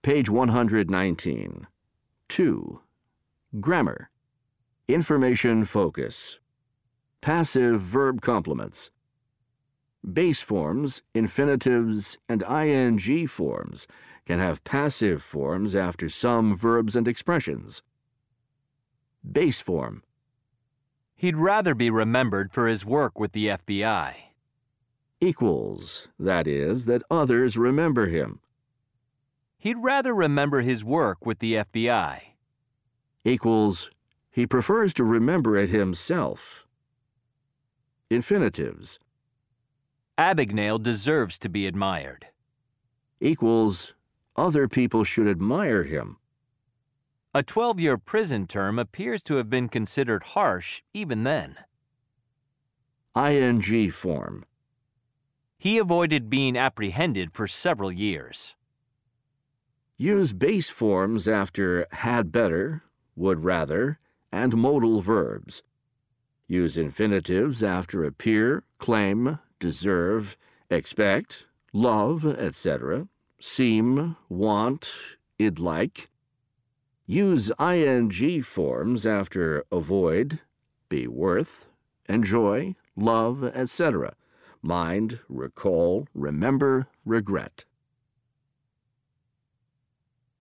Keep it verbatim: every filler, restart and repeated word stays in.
Page one hundred nineteen. two. Grammar. Information focus. Passive verb complements. Base forms, infinitives, and ing forms can have passive forms after some verbs and expressions. Base form. He'd rather be remembered for his work with the F B I. Equals, that is, that others remember him. He'd rather remember his work with the F B I. Equals, he prefers to remember it himself. Infinitives. Abagnale deserves to be admired. Equals, other people should admire him. A twelve-year prison term appears to have been considered harsh even then. Ing form. He avoided being apprehended for several years. Use base forms after had better, would rather, and modal verbs. Use infinitives after appear, claim, deserve, expect, love, et cetera, seem, want, id like. Use ing forms after avoid, be worth, enjoy, love, et cetera, mind, recall, remember, regret.